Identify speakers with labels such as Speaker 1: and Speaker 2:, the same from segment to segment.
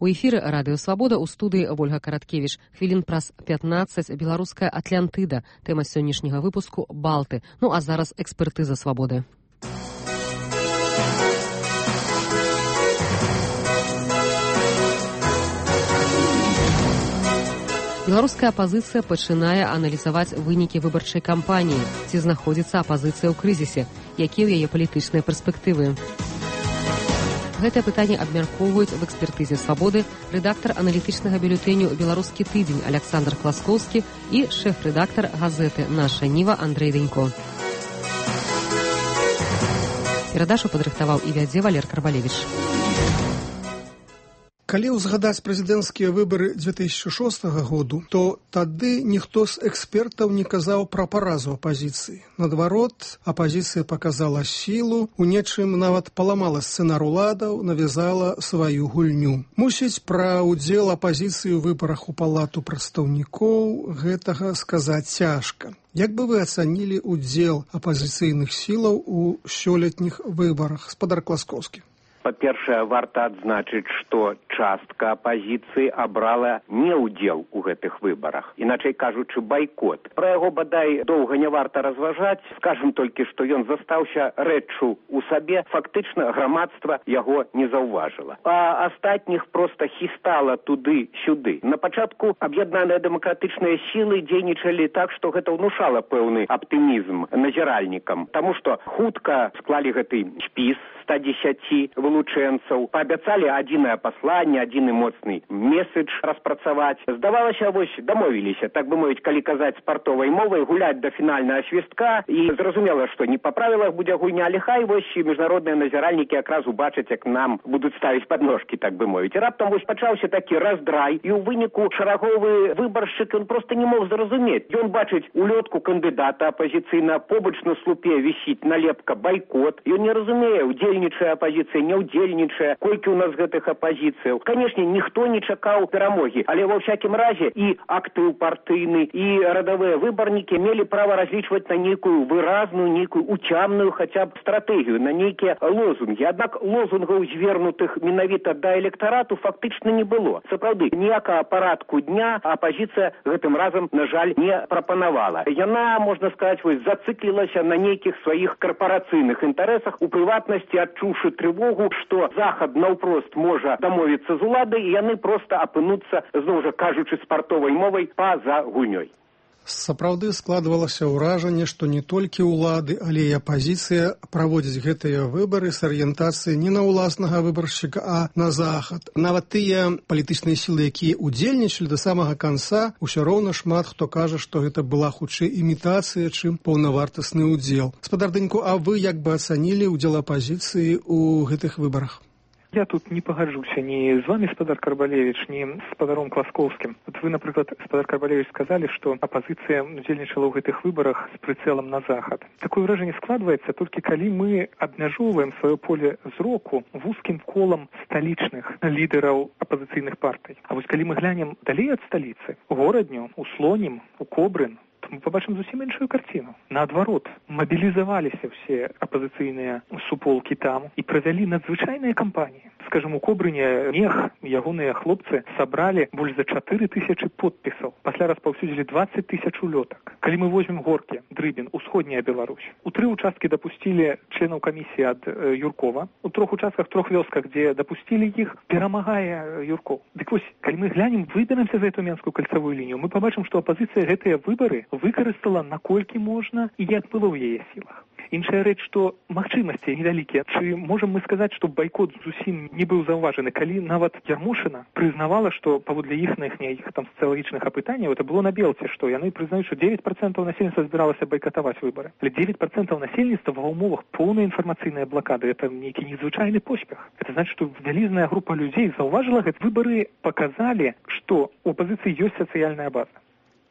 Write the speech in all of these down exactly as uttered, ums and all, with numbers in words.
Speaker 1: У эфіры Радыё Свабода, у студыі Ольга Караткевіч. Хвілін праз пятнаццаць беларуская Атлантыда. Тэма сённяшняга выпуску Балты. Ну а зараз экспертыза свабоды. Беларуская апазіцыя пачынае аналізаваць вынікі выбарчай кампаніі. Ці знаходзіцца апазіцыя ў крызісе? Якія ў яе палітычныя перспектывы? Гэтае пытанне абмяркоўваюць в экспертызе свабоды рэдактар аналітычнага бюлетэню «Беларускі тыдзень» Александр Класкоўскі і шэф-рэдактар газеты «Наша Ніва» Андрэй Данько. Перадачу падрыхтаваў і вядзе Валер Карбалевіч.
Speaker 2: Калі ўзгадаць прэзідэнцкія выбары дзве тысячы шостага году, то тады ніхто з экспертаў не казаў пра паразу апазіцыі. Наадварот, апазіцыя паказала сілу, у нечым нават паламала сцэнар уладаў, навязала сваю гульню. Мусіць, пра ўдзел апазіцыі ў выбарах у палату прадстаўнікоў гэтага сказаць цяжка. Як бы вы ацанілі ўдзел апазіцыйных сілаў у сёлетніх выбарах, спадар Класкоўскі?
Speaker 3: Па-першае, варта адзначыць, што частка апазіцыі абрала не ўдзел у гэтых выбарах. Іначай кажучы, байкот. Пра яго, бадай, доўга не варта разважаць. Скажам толькі, што ён застаўся рэччу ў сабе. Фактычна, грамадства яго не заўважыла. А астатніх проста хістала туды-сюды. На пачатку аб'яднаныя дэмакратычныя сілы дзейнічалі так, што гэта ўнушала пэўны аптымізм назіральнікам. Таму што хутка склалі гэты спіс ста дзесяці вылучэнцаў, паабяцалі адзінае пасланне, адзіны моцны месседж распрацаваць. Здавалася, вось дамовіліся, так бы мовіць, калі казаць спартовай мовай, гуляць да фінальнага свістка, і зразумела, што не па правілах будзе гульня, але хай вось і міжнародныя назіральнікі якраз убачаць, як нам будуць ставіць падножкі, так бы мовіць. І раптам вось пачаўся такі раздрай, і ў выніку шараговы выбаршчык ён проста не мог зразумець. Ён бачыць улётку кандыдата апазіцыйна, побач на слупе вісіць налепка «Байкот». Ён не разумее, удзельнічае апазіцыя, не удзельнічае, колькі ў нас гэтых апазіцыяў. Канешне, ніхто не чакаў перамогі, але ва ўсякім разе і актыў партыйны, і радавыя выбарнікі мелі права разлічваць на нейкую выразную, нейкую уцямную хаця б стратэгію, на нейкія лозунгі. Аднак лозунгаў, звернутых менавіта да электарату, фактычна не было. Сапраўды, ніякага парадку дня апазіцыя гэтым разам, на жаль, не прапанавала. Яна, можна сказаць, вось зацыклілася на нейкіх сваіх карпарацыйных інтарэсах, у прыватнасці адчуўшы трывогу, што Захад наўпрост можа дамовіцца з уладай, і яны проста апынуцца, зноў жа кажучы спартовай мовай, па-за гульнёй.
Speaker 2: Сапраўды складвалася ўражанне, што не толькі ўлады, але і апазіцыя праводзіць гэтыя выбары з арыентацыяй не на ўласнага выбаршчыка, а на Захад. Нават тыя палітычныя сілы, якія ўдзельнічалі да самага канца, усё роўна шмат хто кажа, што гэта была хутчэй імітацыя, чым паўнавартасны ўдзел. Спадар Данько, а вы як бы ацанілі ўдзел апазіцыі ў гэтых выбарах?
Speaker 4: Я тут не пагаджуся ні з вами, спадар Карбалевіч, ні з спадаром Класкоўскім. Вот вы, напрыклад, спадар Карбалевіч, сказалі, што апазіцыя удзельнічала ў гэтых выбарах з прыцэлам на Захад. Такое ўражанне складваецца толькі калі мы абмяжоўваем сваё поле зроку вузкім колам сталічных лідараў апазіцыйных партый. А вось калі мы глянем далей ад сталіцы, у Горадню, у Слонім, у Кобрын, мы побачым зусім іншую карціну. Наадварот, мабілізаваліся ўсе апазіцыйныя суполкі там і правялі надзвычайныя кампаніі. Скажем, у Кобрыне Мех, ягоныя хлопцы сабралі больш за чатыры тысячы подпісаў. Пасля распаўсюдзілі дваццаць тысяч улётак. Калі мы возьмем Горкі, Дрыбін, усходняя Беларусь, у тры участкі дапусцілі членаў камісіі ад э, Юркова, у трох участках, трох вёсках, дзе дапусцілі іх, перамагае Юрков. Дык вось, калі мы глянем, выберемся за эту менскую кальцавую лінію, мы побачым, што апазіцыя гэтыя выбары выкарыстала наколькі можна і як было ў яе сілах. Іншая рэч, што магчымасці невялікія. Ці можам мы сказаць, што байкот зусім не быў заўважаны, калі нават Ярмошына прызнавала, што паводле іхных нейкіх там сацыялагічных апытанняў это было на белце, што яны прызнаюць, што дзевяць працэнтаў насельніцтва збіралася байкатаваць выбары. Але дзевяць працэнтаў насельніцтва ва ўмовах поўнай інфармацыйнай блакады это нейкі незвычайны поспех. Это значыць, што вялізная група людзей заўважыла гэты выбары, паказалі, што у апазіцыі ёсць сацыяльная база.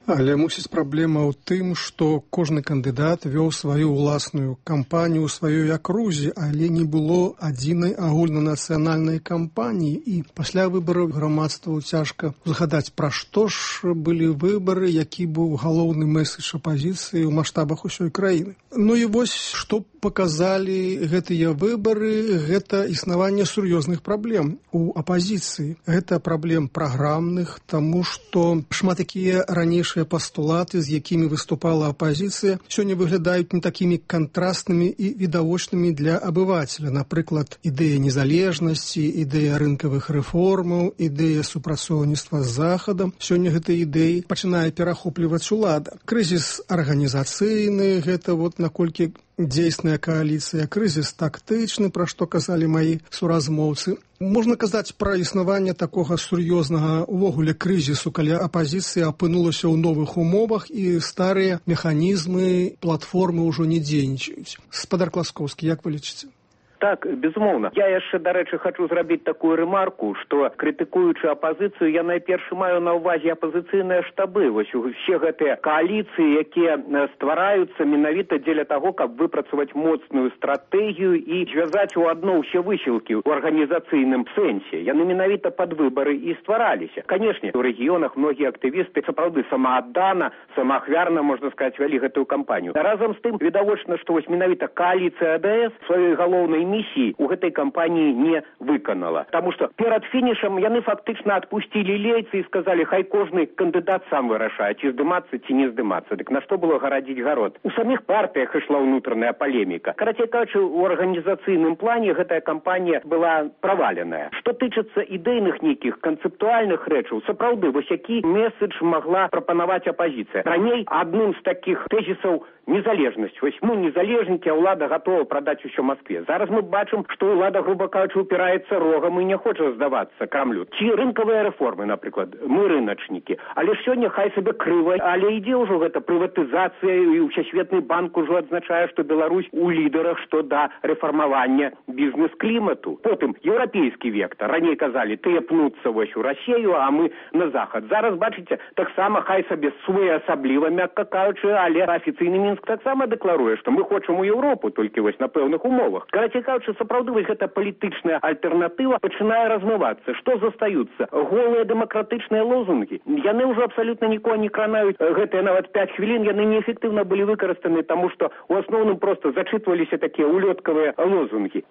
Speaker 2: Але мусіць праблема ў тым, што кожны кандыдат вёў сваю ўласную кампанію ў сваёй акрузе, але не было адзінай агульнанацыянальнай кампаніі, і пасля выбараў грамадству цяжка згадаць, пра што ж былі выбары, які быў галоўны мэсэдж апазіцыі ў маштабах усёй краіны. Ну і вось, што паказалі гэтыя выбары, гэта існаванне сур'ёзных праблем у апазіцыі. Гэта праблем праграмных, таму што шмат якія ранейшыя пастулаты, з якімі выступала апазіцыя, сёння выглядаюць не такімі кантрастнымі і відавочнымі для абывацеля. Напрыклад, ідэя незалежнасці, ідэя рынкавых рэформаў, ідэя супрацоўніцтва з Захадам. Сёння гэтыя ідэі пачынае перахопліваць улада. Крызіс арганізацыйны, гэта вот наколькі дзейсная кааліцыя, крызіс тактычны, пра што казалі маі суразмоўцы. Можна казаць пра існаванне такога сур'ёзнага увогуле крызісу, калі апазіцыя апынулася ў новых умовах і старыя механізмы, платформы ўжо не дзейнічаюць. Спадар Класкоўскі, як вы лічыце?
Speaker 3: Так, безумоўна. Я яшчэ, дарэчы, хачу зрабіць такую рэмарку, што, крытыкуючы апазіцыю, я найперш маю на ўвазе апазіцыйныя штабы. Вось усе гэтыя кааліцыі, якія ствараюцца менавіта дзеля таго, каб выпрацаваць моцную стратэгію і звязаць у адно ўсе высілкі ў арганізацыйным сэнсе. Яны менавіта пад выбары і ствараліся. Канешне, у рэгіёнах многія актывісты сапраўды самааддана, самаахвярна, можна сказаць, вялі гэтую кампанію. Разам з тым, відавочна, што вось менавіта кааліцыя АДС сваёй галоўнай місіі у гэтай кампаніі не выканала. Таму што перад фінішам яны фактычна адпусцілі лейцы і сказалі, хай кожны кандыдат сам вырашае, ці здымацца, ці не здымацца. Дык на што было гарадзіць гарод? У саміх партыях ішла ўнутраная палеміка. Карацей кажучы, у арганізацыйным плане гэтая кампанія была праваленая. Што тычыцца ідэйных нейкіх канцэптуальных рэчаў, сапраўды, вось які месседж магла прапанаваць апазіцыя. Раней адным з такіх тэзісаў незалежнасць. Вось мы незалежнікі, а ўлада гатова прадаць усё Маскве. Зараз мы бачым, што ўлада, груба кажучы, упіраецца рогам і не хоча здавацца Крамлю. Ці рынкавыя рэформы, напрыклад, мы рыначнікі. Але ж сёння хай сабе крыва, але ідзе ўжо гэта прыватызацыя, і Всесветны банк ужо адзначае, што Беларусь у лідарах што да рэфармавання бізнес-клімату. Потым еўрапейскі вектар. Раней казалі, тыя пнуцца вось у Расею, а мы на захад. Зараз, бачыце, таксама хай сабе своеасабліва, мякка кажучы, але афіцыйны Мінск таксама дэкларуе, што мы хочам у Еўропу, толькі вось на пэўных умовах. Карацей кажучы, сапраўды вось гэта палітычная альтэрнатыва пачынае размывацца. Што застаюцца? Голыя дэмакратычныя лозунгі. Яны ўжо абсалютна нікога не кранаюць. Гэтыя нават пяць хвілін яны неэфектыўна былі выкарыстаны, таму што ў асноўным проста зачытваліся такія улёткавыя лозунгі.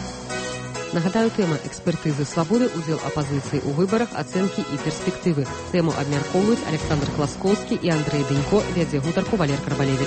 Speaker 1: Нагадаю, тэма экспертызы свабоды, удзел апазіцыі ў выбарах, ацэнкі і перспектывы. Тэму абмяркоўваюць Александр Класкоўскі і Андрэй Данько, вядзе гутарку Валер Карбалевіч.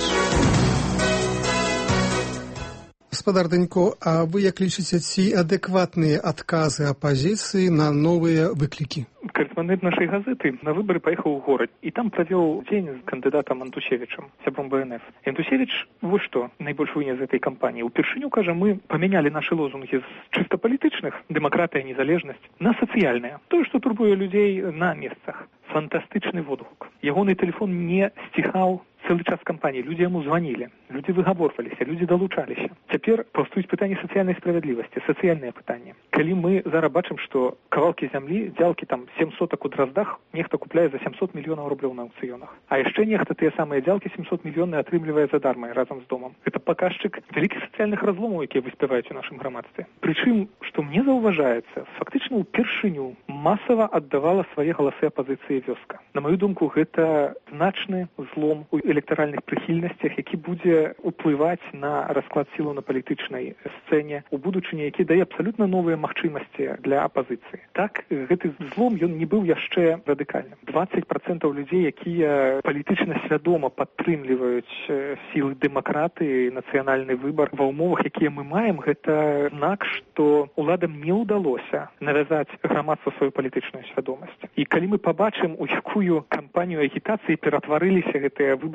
Speaker 2: Гаспадар Данько, а вы як лічыце, ці адэкватныя адказы апазіцыі на новыя выклікі?
Speaker 4: Карэспандэнт нашай газеты на выбары паехаў у горад і там правёў дзень з кандыдатам Антусевічам, сябром Бэ Эн Эф. І Антусевіч, вось што найбольш вынес з гэтай кампаніі. Упершыню, кажа, мы памянялі нашы лозунгі з чыста палітычных, дэмакратыя, незалежнасць, на сацыяльныя. Тое, што турбуе людзей на месцах. Фантастычны водгук. Ягоны тэлефон не сціхаў цэлы час кампаніі. Людзі яму званілі, людзі выгаворваліся, людзі далучаліся. Цяпер паўстаюць пытанні сацыяльнай справядлівасці, сацыяльныя пытанні. Калі мы зараз бачым, што кавалкі зямлі, дзялкі там сем сотак у Драздах, нехта купляе за сямсот мільёнаў рублёў на аўкцыёнах. А яшчэ нехта тыя самыя дзялкі сямсот мільёнаў атрымлівае задарма разам з домам. Гэта паказчык вялікіх сацыяльных разломаў, якія выспяваюць у нашым грамадстве. Прычым, што мне заўважаецца, фактычна ўпершыню масава аддавала свае галасы апазіцыі вёска. На маю думку, гэта значны злом у электаральных прыхільнасцях, які будзе уплываць на расклад сілаў на палітычнай сцэне у будучыні, які дае абсалютна новыя магчымасці для апазіцыі. Так, гэты злом, ён не быў яшчэ радыкальным. дваццаць працэнтаў людзей, якія палітычна свядома падтрымліваюць сілы дэмакратыі, нацыянальны выбар ва ўмовах, якія мы маем, гэта знак, што уладам не ўдалося навязаць грамадству сваю палітычную свядомасць. І калі мы пабачым, у якую кампанію агітацыі ператварыліся гэтыя выбарчыя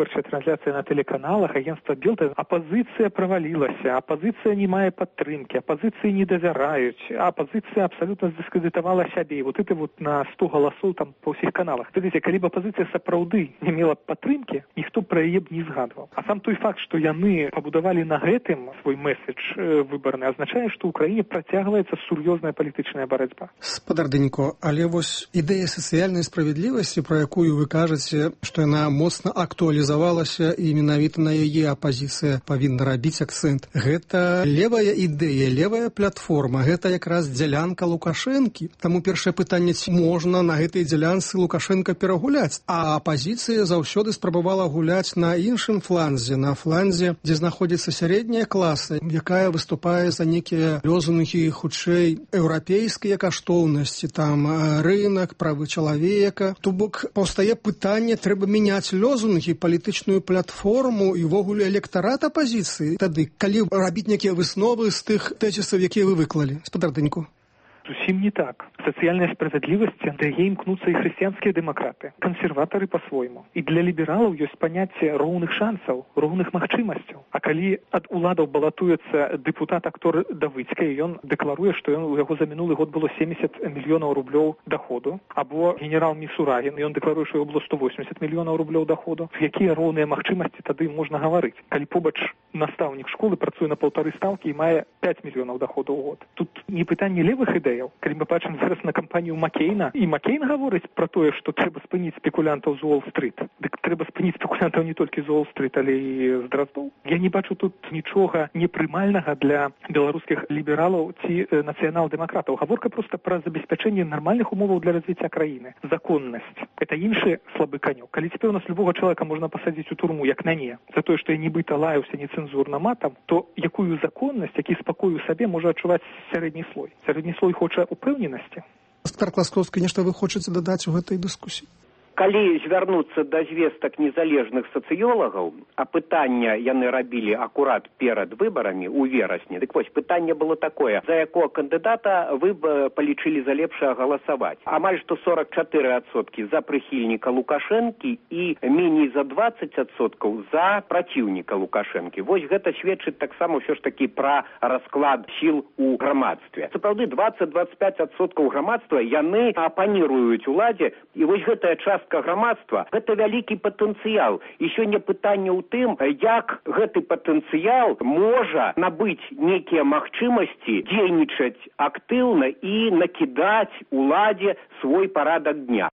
Speaker 4: выбарчая трансляцыя на тэлеканалах агентства Белта. Апазіцыя правалілася, апазіцыя не мае падтрымкі, апазіцыі не давяраюць, апазіцыя абсалютна дыскрэдытавала сябе. І вот это вот на сто галасоў там па ўсіх каналах. Видите, калі б апазіцыя сапраўды не мела падтрымкі, ніхто пра яе б не згадваў. А сам той факт, што яны пабудавалі на гэтым свой месседж выбарны, азначае, што ў краіне працягваецца сур'ёзная палітычная барацьба.
Speaker 2: Спадар Данько, але вось ідэя сацыяльнай справядлівасці, пра якую вы кажаце, што яна моцна актуалізавалася і менавіта на яе апазіцыя павінна рабіць акцэнт. Гэта левая ідэя, левая платформа, гэта якраз дзялянка Лукашэнкі. Таму першае пытанне, ці можна на гэтай дзялянцы Лукашенка перагуляць, а апазіцыя заўсёды спрабавала гуляць на іншым фланзе, на фланзе, дзе знаходзіцца сярэдняя класа, якая выступае за некія лозунгі хутчэй еўрапейскія каштоўнасці, там рынок, правы чалавека. То бок паўстае пытанне, трэба мяняць лозунгі, палітычную платформу і ввогуле электарат апазіцыі. Тады, калі рабіць некія высновы з тых тэзісаў, якія вы выклалі, спадар Данько?
Speaker 4: Зусім не так. Сацыяльная справядлівасць, да яе імкнуцца і хрысціянскія дэмакраты, кансерватары па-свойму. І для лібералаў ёсць паняцце роўных шансаў, роўных магчымасцяў. А калі ад уладаў балатуецца дэпутат-актор Давыцкая, ён дэкларуе, што ён, у яго за мінулы год было семьдесят мільёнаў рублёў доходу, або генерал Місурагін, ён дэкларуе, што яго было сто восемьдесят мільёнаў рублёў доходу. Якія роўныя магчымасці тады можна гаварыць? Калі побач настаўнік школы працуе на паўтары стаўкі і мае пяць мільёнаў доходу ў год. Тут не пытанне левых ідэй. Калі мы бачым зараз на кампанію Маккейна, і Маккейн гаворыць пра тое, што трэба спыніць спекулянтаў з Уолл-стрит. Дык трэба спыніць спекулянтаў не толькі з Уолл-стрит, але і з Драздоў. Я не бачу тут нічога непрымальнага для беларускіх лібералаў ці э, нацыянал-дэмакратаў. Гаворка проста пра забеспячэнне нармальных умоваў для развіцця краіны. Законнасць. Это іншы слабы канёк. Калі цяпер у нас любога чалавека можна пасадзіць у турму, як мяне, за тое, што я нібыта лаяўся нецэнзурна матам, то якую законнасць, які спакой у сабе можа адчуваць сярэдні слой? Сярэдні слой хоча упэўненасці.
Speaker 2: Спадар Класкоўскі, нешта вы хочаце дадаць у гэтай дыскусіі?
Speaker 3: Калі звярнуцца да звестак незалежных сацыёлагаў, а пытання яны рабілі акурат перад выбарамі ў верасні, дык вось пытанне было такое, за якога кандыдата вы б палічылі за лепшае галасаваць. Амаль што сорок чатыры адсоткі за прыхільніка Лукашэнкі і меней за двадцать адсоткаў за праціўніка Лукашэнкі. Вось гэта сведчыць таксама ўсё ж такі пра расклад сіл у грамадстве. Сапраўды двадцать - двадцать пять адсоткаў грамадства яны апаніруюць уладзе, і вось гэтая частка грамадства, гэта вялікі патэнцыял. І сёння пытанне ў тым, як гэты патэнцыял можа набыць некія магчымасці дзейнічаць актыўна і накідаць уладзе свой парадак дня.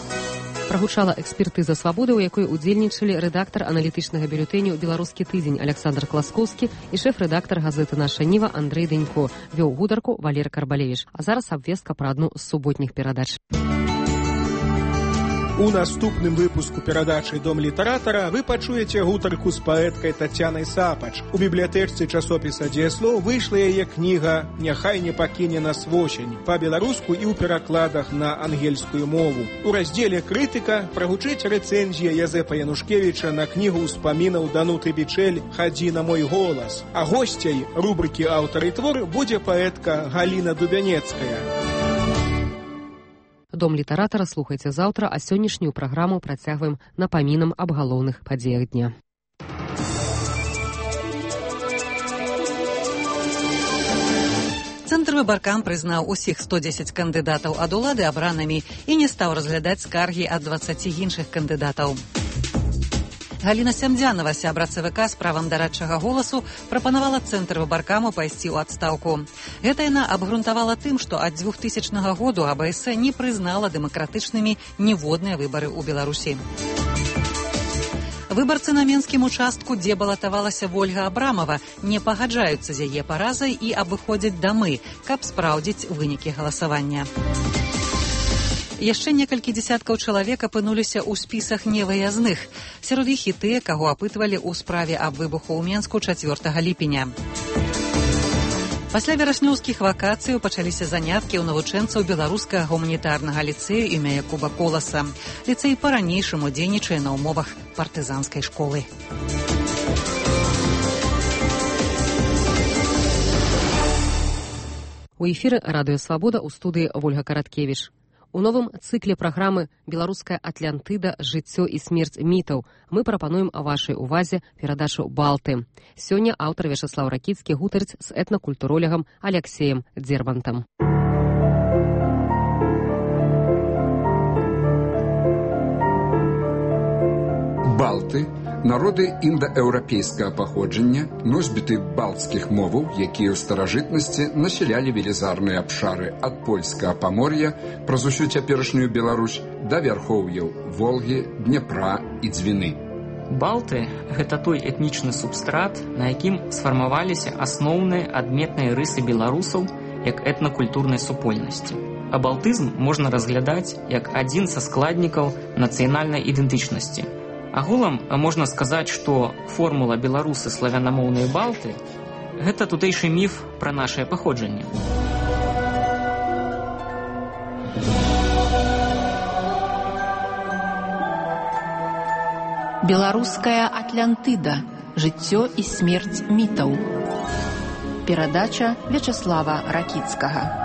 Speaker 1: Прагучала экспертыза «Свабоды», у якой удзельнічалі рэдактар аналітычнага бюлетэню «Беларускі тыдзень» Александр Класкоўскі і шэф-рэдактар газеты «Наша Ніва» Андрэй Данько. Вёў гутарку Валерый Карбалевіч. А зараз абвестка пра адну з суботніх перадач.
Speaker 5: У наступным выпуску перадачы «Дом літаратара» вы пачуеце гутарку з паэткай Тацянай Сапач. У бібліятэчцы часопіса «Дзеяслоў» выйшла яе кніга «Няхай не пакіне нас восень» па-беларуску і ў перакладах на ангельскую мову. У раздзеле «Крытыка» прагучыць рэцэнзія Язэпа Янушкевіча на кнігу ўспамінаў Дануты Бичэль «Хадзі на мой голас». А госцяй рубрыкі «Аўтар і твор» будзе паэтка Галіна Дубянецкая.
Speaker 1: Дом літаратара слухайце заўтра, а сённяшнюю праграму працягваем напамінам аб галоўных падзеях дня.
Speaker 6: Цэнтр выбаркам прызнаў усіх сто дзесяць кандыдатаў ад улады абранымі і не стаў разглядаць скаргі ад дваццаці іншых кандыдатаў. Галіна Сямдзянова, сябра ЦВК з правам дарадчага голасу, прапанавала Цэнтр выбаркаму пайсці ў адстаўку. Гэта яна абгрунтавала тым, што ад двухтысячнага году АБС не прызнала дэмакратычнымі ніводныя выбары ў Беларусі. Выбарцы на менскім участку, дзе балатавалася Вольга Абрамова, не пагаджаюцца з яе паразай і абыходзяць дамы, каб спраўдзіць вынікі галасавання. Яшчэ некалькі дзесяткаў чалавек апынуліся ў спісах невыязных. Сярод іх і тыя, каго апытвалі ў справе аб выбуху ў Менску чацвёртага ліпеня. Пасля вераснёўскіх вакацыяў пачаліся заняткі ў навучэнцаў беларускага гуманітарнага ліцэю імя Якуба Коласа. Ліцэй па-ранейшаму дзейнічае на ўмовах партызанскай школы.
Speaker 1: У эфіры радыё «Свабода», у студыі Вольга Караткевіч. У новым цыкле праграмы «Беларуская Атлантыда. Жыццё і смерць мітаў» мы прапануем вашай увазе перадачу «Балты». Сёння аўтар Вячаслаў Ракіцкі гутарыць з этнакультуролегам Алексеем Дзербантам.
Speaker 7: Балты – народы індаеўрапейскага паходжання, носьбіты балцкіх моваў, якія ў старажытнасці насялялі велізарныя абшары ад польскага памор'я праз усю цяперашнюю Беларусь да вярхоўяў Волгі, Дняпра і Дзвіны.
Speaker 8: Балты – гэта той этнічны субстрат, на якім сфармаваліся асноўныя адметныя рысы беларусаў як этнакультурнай супольнасці. А балтызм можна разглядаць як адзін са складнікаў нацыянальнай ідэнтычнасці. Агулам можна сказаць, што формула беларусы славянамоўныя балты – гэта тутэйшы міф пра нашае паходжанне.
Speaker 9: Беларуская Атлантыда. Жыццё і смерць мітаў. Перадача Вячаслава Ракіцкага.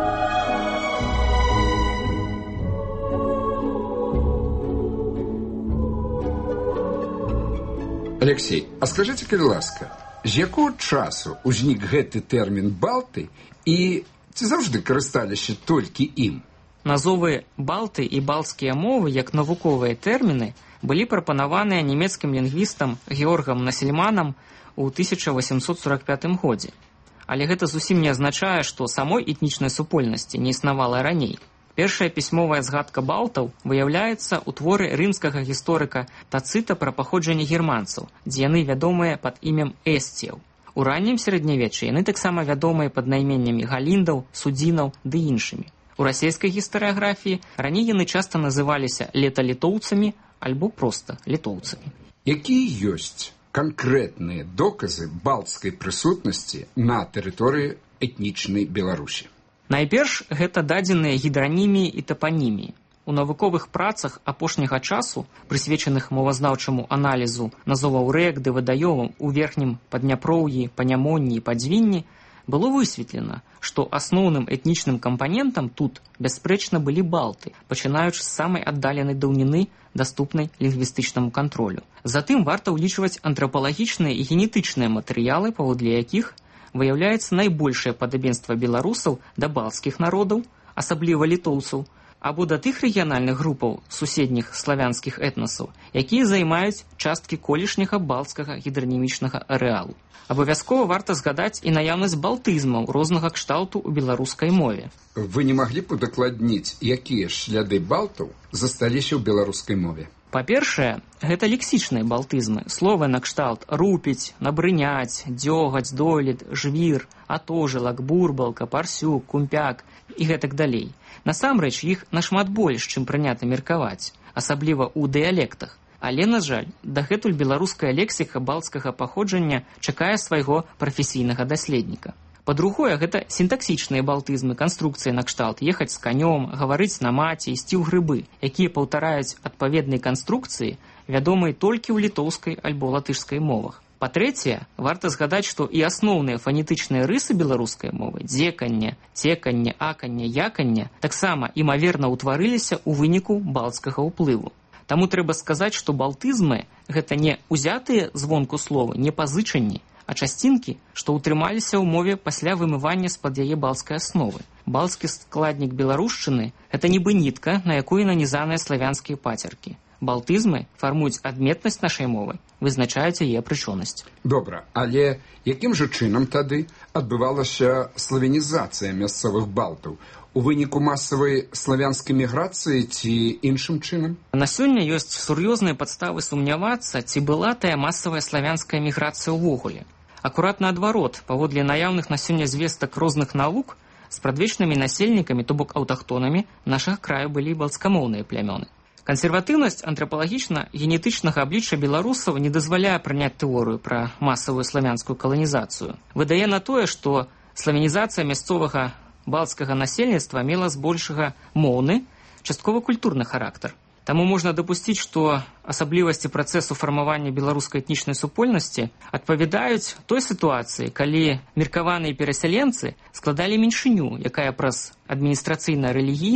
Speaker 7: Алексей, а скажите, калі ласка, з якого часу узнік гэты тэрмін «балты» і ці заўжды карысталіся толькі ім?
Speaker 8: Назовы «балты» і «балцкія мовы» як навуковыя тэрміны былі прапанаваныя нямецкім лінгвістам Георгам Насельманам у тысяча восемьсот сорок пятым годзе. Але гэта зусім не азначае, што самой этнічнай супольнасці не існавала раней. Першая пісьмовая згадка балтаў выяўляецца ў творы рымскага гісторыка Тацыта пра паходжанне германцаў, дзе яны вядомыя пад імем эсціяў. У раннім сярэднявеччы яны таксама вядомыя пад найменнямі галіндаў, судзінаў ды іншымі. У расійскай гістарыяграфіі раней яны часта называліся леталітоўцамі альбо проста літоўцамі.
Speaker 7: Якія ёсць канкрэтныя доказы балцкай прысутнасці на тэрыторыі этнічнай Беларусі?
Speaker 8: Найперш, гэта дадзеныя гідраніміі і тапаніміі. У навуковых працах апошняга часу, прысвечаных мовазнаўчаму аналізу назоваў рэк ды вадаёмаў у верхнім Падняпроўі, Панямонні і Падзвінні, было высветлена, што асноўным этнічным кампанентам тут бясспрэчна былі балты, пачынаючы з самай аддаленай даўніны, даступнай лінгвістычнаму кантролю. Затым варта ўлічваць антрапалагічныя і генетычныя матэрыялы, паводле якіх выяўляецца найбольшае падабенства беларусаў да балцкіх народаў, асабліва літоўцаў, або да тых рэгіянальных групаў суседніх славянскіх этнасаў, якія займаюць часткі колішняга балцкага гідранімічнага арэалу. Абавязкова варта згадаць і наяўнасць балтызмаў рознага кшталту ў беларускай мове.
Speaker 7: Вы не маглі б удакладніць, якія шляды балтаў засталіся ў беларускай мове?
Speaker 8: Па-першае, гэта лексічныя балтызмы, словы накшталт рупіць, набрыняць, дзёгаць, долет, жвір, атожылак, бурбалка, парсюк, кумпяк і гэтак далей. Насамрэч, іх нашмат больш, чым прынята меркаваць, асабліва ў дыялектах. Але, на жаль, дагэтуль беларуская лексіка балцкага паходжання чакае свайго прафесійнага даследніка. Па-другое, гэта сінтаксічныя балтызмы, канструкцыі накшталт ехаць з канём, гаварыць на маці, ісці ў грыбы, якія паўтараюць адпаведнай канструкцыі, вядомай толькі ў літоўскай альбо латышскай мовах. Па-трэцяе, варта згадаць, што і асноўныя фанетычныя рысы беларускай мовы – дзеканне, цеканне, аканне, яканне – таксама імаверна ўтварыліся ў выніку балцкага ўплыву. Таму трэба сказаць, што балтызмы – гэта не ўзятыя звонку словы, не пазычанні, а часцінкі, што ўтрымаліся ў мове пасля вымывання з-пад яе балцкай асновы. Балцкі складнік беларушчыны – гэта нібы нітка, на якой нанізаныя славянскія пацеркі. Балтызмы фармуюць адметнасць нашай мовы, вызначаюць яе прычоннасць.
Speaker 7: Добра, але якім жа чынам тады адбывалася славянізацыя мясцовых балтаў? У выніку масавай славянскай міграцыі ці іншым чынам?
Speaker 8: На сёння ёсць сур'ёзныя падставы сумнявацца, ці была тая масавая славянская міграцыя ўвогуле. Акурат наадварот, паводле наяўных на сёння звестак розных навук, спрадвечнымі насельнікамі, то бок аўтахтонамі, нашага краю былі балцкамоўныя плямёны. Кансерватыўнасць антрапалагічна-генетычнага аблічча беларусаў не дазваляе прыняць тэорыю пра масавую славянскую каланізацыю. Выдае на тое, што славянізацыя мясцовага балцкага насельніцтва мела збольшага моўны, часткова культурны характар. Таму можна дапусціць, што асаблівасці працэсу фармавання беларускай этнічнай супольнасці адпавядаюць той сітуацыі, калі меркаваныя перасяленцы складалі меншыню, якая праз адміністрацыйна-рэлігійны,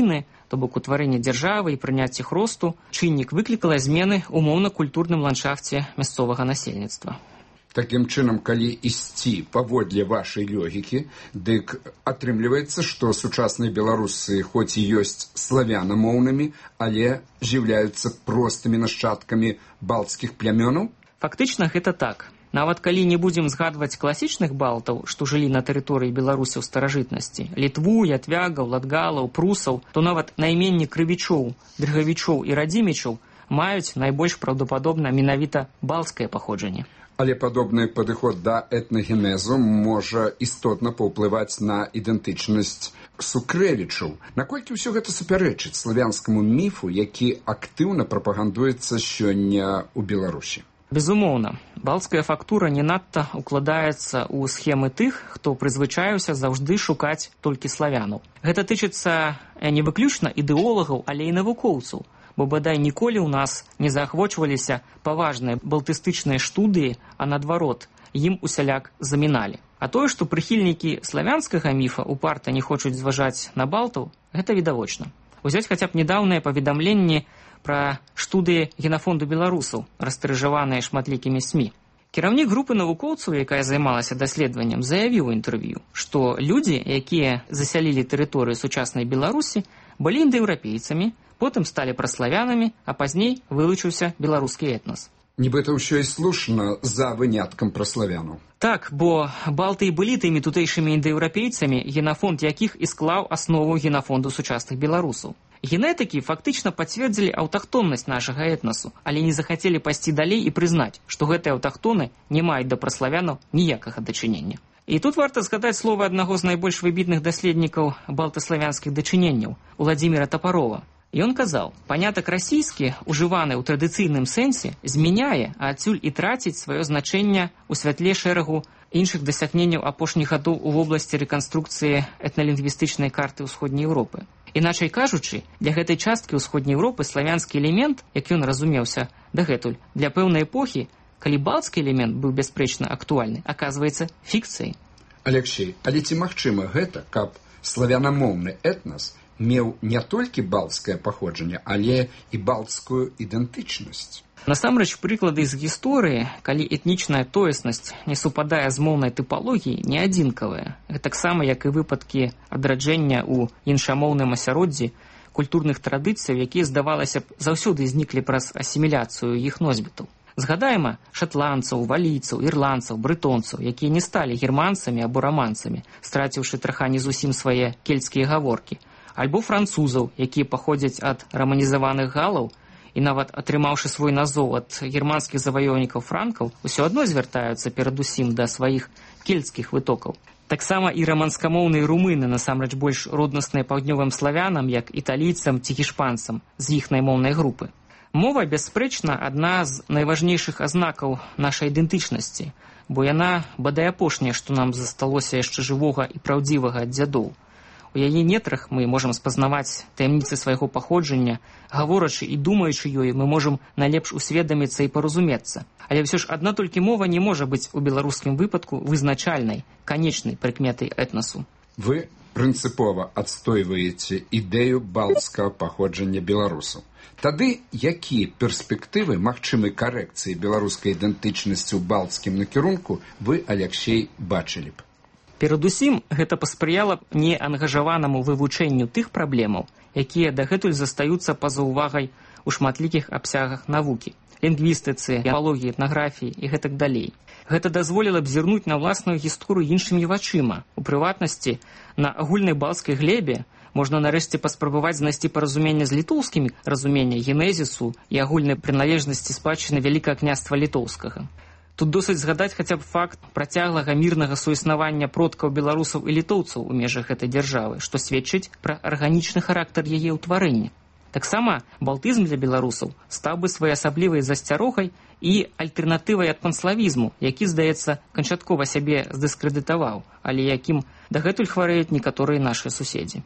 Speaker 8: то бок утварэнне дзяржавы і прыняцце іх росту, чыннік выклікала змены ў моўна-культурным ландшафце мясцовага насельніцтва.
Speaker 7: Такім чынам, калі ісці паводле вашай логікі, дык атрымліваецца, што сучасныя беларусы хоць і ёсць славянамоўнымі, але з'яўляюцца простымі нашчадкамі балцкіх плямёнаў?
Speaker 8: Фактычна гэта так. Нават калі не будзем згадваць класічных балтаў, што жылі на тэрыторыі Беларусі ў старажытнасці, літву, ятвягаў, латгалаў, прусаў, то нават найменні крывічоў, дрыгавічоў і радзімічаў маюць найбольш праўдападобна менавіта балцкае паходжанне.
Speaker 7: Але падобны падыход да этнагенезу можа істотна паўплываць на ідэнтычнасць сукрэвічаў. Наколькі ўсё гэта супярэчыць славянскаму міфу, які актыўна прапагандуецца сёння ў Беларусі?
Speaker 8: Безумоўна, балцкая фактура не надта укладаецца ў схемы тых, хто прызвычаіўся заўжды шукаць толькі славянаў. Гэта тычыцца не выключна ідэолагаў, але і навукоўцаў, бо бадай ніколі ў нас не заахвочваліся паважныя балтыстычныя студыі, а наадварот, ім усяляк заміналі. А тое, што прыхільнікі славянскага міфа упарта не хочуць зважаць на балтаў, гэта відавочна. Узяць хаця б нядаўныя паведамленні пра студыі генафонду беларусаў, растырыжаваныя шматлікімі СМІ. Кіраўнік групы навукоўцаў, якая займалася даследаваннем, заявіў у інтэрв'ю, што людзі, якія засялілі тэрыторыю сучаснай Беларусі, былі індаеўрапейцамі, потым сталі праславянамі, а пазней вылучыўся беларускі этнас.
Speaker 7: Нібыта ўсё і слушна за выняткам праславянаў.
Speaker 8: Так, бо балты і былі тымі тутэйшымі індаеўрапейцамі, генафонд якіх і склаў аснову генафонду сучасных беларусаў. Генетыкі фактычна пацвердзілі аўтахтоннасць нашага этнасу, але не захацелі пайсці далей і прызнаць, што гэтыя аўтахтоны не маюць да праславянаў ніякага дачынення. І тут варта згадаць словы аднаго з найбольш выбітных даследнікаў балтаславянскіх дачыненняў, Уладзіміра Тапарова. Ён казаў, панятак расійскі, ужываны ў традыцыйным сэнсе, змяняе, а адсюль і траціць сваё значэнне ў святле шэрагу іншых дасягненняў апошніх гадоў у вобласці рэканструкцыі этналінгвістычнай карты ўсходняй Еўропы. Іначай кажучы, для гэтай часткі ўсходняй Еўропы славянскі элемент, як ён разумеўся дагэтуль, для пэўнай эпохі, калі балцкі элемент быў бясспрэчна актуальны, аказваецца фікцыяй.
Speaker 7: Алексей, але ці магчыма гэта, каб славянамоўны этнас меў не толькі балцкае паходжанне, але і балцкую ідэнтычнасць?
Speaker 8: Насамрэч, прыклады з гісторыі, калі этнічная тоеснасць не супадае з моўнай тыпалогіяй, не адзінкавая. Гэтаксама, як і выпадкі адраджэння ў іншамоўным асяроддзі культурных традыцыяў, якія, здавалася б, заўсёды зніклі праз асіміляцыю іх носьбітаў. Згадаема шатландцаў, валійцаў, ірландцаў, брытонцаў, якія не сталі германцамі або раманцамі, страціўшы трохі не зусім свае кельцкія гаворкі, альбо французаў, якія паходзяць ад раманізаваных галаў, і нават атрымаўшы свой назоў ад германскіх заваёўнікаў франкаў, усё адно звяртаюцца перадусім да сваіх кельцкіх вытокаў. Таксама і раманскамоўныя румыны насамрэч больш роднасныя паўднёвым славянам, як італійцам ці гішпанцам з іхнай моўнай групы. Мова, бясспрэчна, адна з найважнейшых азнакаў нашай ідэнтычнасці, бо яна бадай апошняе, што нам засталося яшчэ жывога і праўдзівага ад дзядоў. У яе нетрах мы можам спазнаваць таямніцы свайго паходжання, гаворачы і думаючы ёй, мы можам найлепш усведаміцца і паразумецца. Але ўсё ж адна толькі мова не можа быць у беларускім выпадку вызначальнай, канечнай прыкметай этнасу.
Speaker 7: Вы прынцыпова адстойваеце ідэю балцкага паходжання беларусаў. Тады якія перспектывы магчымай карэкцыі беларускай ідэнтычнасці ў балцкім накірунку вы, Алексей, бачылі б?
Speaker 8: Перадусім, гэта паспрыяла б неангажаванаму вывучэнню тых праблемаў, якія дагэтуль застаюцца па-за ўвагай у шматлікіх абсягах навукі, лінгвістыцы, геалогіі, этнаграфіі і гэтак далей. Гэта дазволіла б зірнуць на ўласную гісторыю іншымі вачыма. У прыватнасці, на агульнай балцкай глебе можна нарэшце паспрабаваць знайсці паразуменне з літоўскімі, разуменне генезісу і агульнай прыналежнасці спадчыны Вялікага княства літоўскага. Тут досыць згадаць хаця б факт працяглага мірнага суіснавання продкаў беларусаў і літоўцаў у межах гэтай дзяржавы, што сведчыць пра арганічны характар яе ўтварэння. Таксама балтызм для беларусаў стаў бы своеасаблівай засцярогай і альтэрнатывай ад панславізму, які, здаецца, канчаткова сябе здыскрэдытаваў, але якім дагэтуль хварэюць некаторыя нашы суседзі.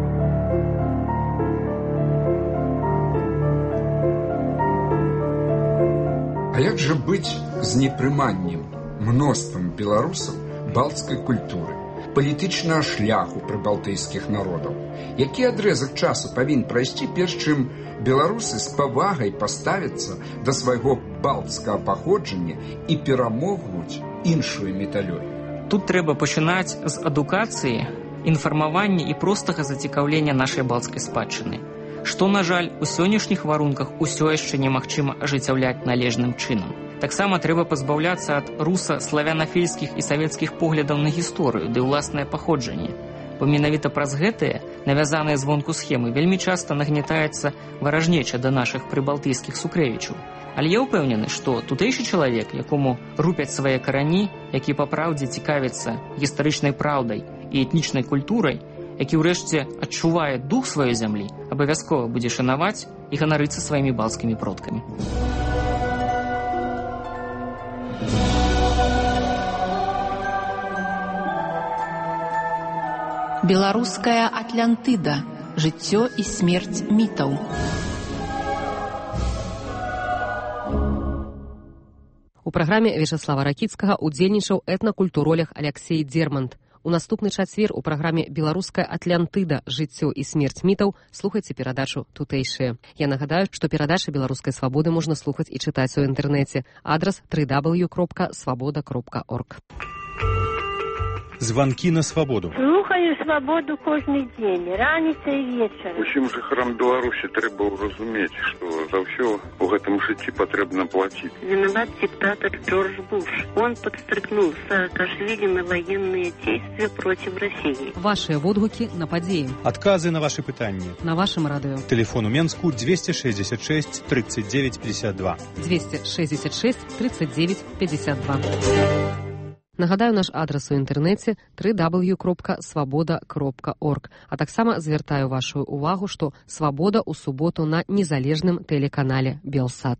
Speaker 7: А як жа быць з непрыманнем мноствам беларусаў балцкай культуры? палітычнага шляху прыбалтыйскіх народаў. Які адрезак часу павінен прайсці, перш чым беларусы з павагай паставяцца да свайго балцкага паходжання і перамогуць іншую металёю?
Speaker 8: Тут трэба пачынаць з адукацыі, інфармавання і простага зацікаўлення нашай балцкай спадчыны, што, на жаль, у сённяшніх варунках усё яшчэ немагчыма ажыццяўляць належным чынам. Таксама трэба пазбаўляцца ад руса-славянафільскіх і савецкіх поглядаў на гісторыю ды ўласнае паходжанне, бо менавіта праз гэтыя, навязаныя звонку схемы, вельмі часта нагнятаецца варажнеча да нашых прыбалтыйскіх сукрэвічаў. Але я ўпэўнены, што тутэйшы чалавек, якому рупяць свае карані, які па праўдзе цікавіцца гістарычнай праўдай і этнічнай культурай, які ўрэшце адчувае дух сваёй зямлі, абавязкова будзе шанаваць і ганарыцца сваімі балцкімі продкамі.
Speaker 9: Беларуская Атлантыда. Жыццё і смерць мітаў.
Speaker 1: У праграме Вячаслава Ракіцкага удзельнічаў этнакультуролог Аляксей Дзермант. У наступны чацвер у праграме «Беларуская Атлантыда. Жыццё і смерць мітаў» слухайце перадачу «Тутэйшыя». Я нагадаю, што перадачы «Беларускай свабоды» можна слухаць і чытаць у інтэрнэце. Адрас дабл ю дабл ю дабл ю кропка свабода кропка орг.
Speaker 10: Звонки на свободу.
Speaker 11: Слухаю свободу кожны дзень, раніца і вечар.
Speaker 12: Усім жыхарам Беларусі трэба разумець, што за ўсё у гэтым жыцці патрэбна плаціць.
Speaker 11: Виноват диктатор Джордж Буш. Он подстрыкнул Саакашвили на военные действия против России.
Speaker 1: Ваши водгукі на падзеі.
Speaker 10: Адказы на ваши пытанні.
Speaker 1: На вашым радыё.
Speaker 10: Телефон у Менску двести шестьдесят шесть тридцать девять пятьдесят два.
Speaker 1: двести шестьдесят шесть тридцать девять пятьдесят два. Нагадаю, наш адрас у інтэрнэце дабл ю дабл ю дабл ю кропка свабода кропка орг. А таксама звяртаю вашу увагу, што «Свабода» у суботу на незалежным тэлеканале «Белсат».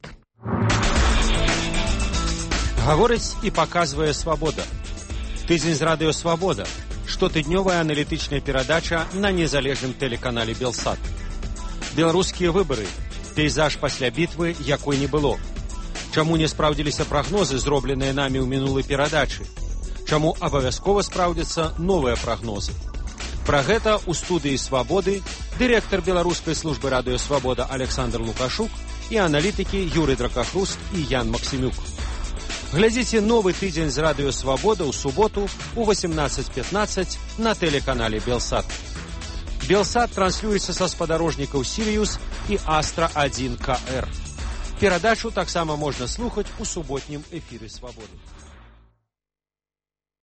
Speaker 13: Гаворыць і паказвае «Свабода». Тыдзень з радыё «Свабода». Штотыднёвая аналітычная перадача на незалежным тэлеканале «Белсат». Беларускія выбары. Пейзаж пасля бітвы, якой не было. Чаму не спраўдзіліся прагнозы, зробленыя намі ў мінулай перадачы? Чаму абавязкова спраўдзяцца новыя прагнозы? Пра гэта ў студыі «Свабоды» дырэктар беларускай службы радыё «Свабода» Александр Лукашук і аналітыкі Юрый Дракахруст і Ян Максімюк. Глядзіце новы тыдзень з радыё «Свабода» ў суботу ў восемнадцать пятнадцать на тэлеканале «Белсат». «Белсат» транслюецца са спадарожнікаў «Сірыюс» і «Астра один ка эр». Перадачу таксама можна слухаць у суботнім эфіры «Свабоды».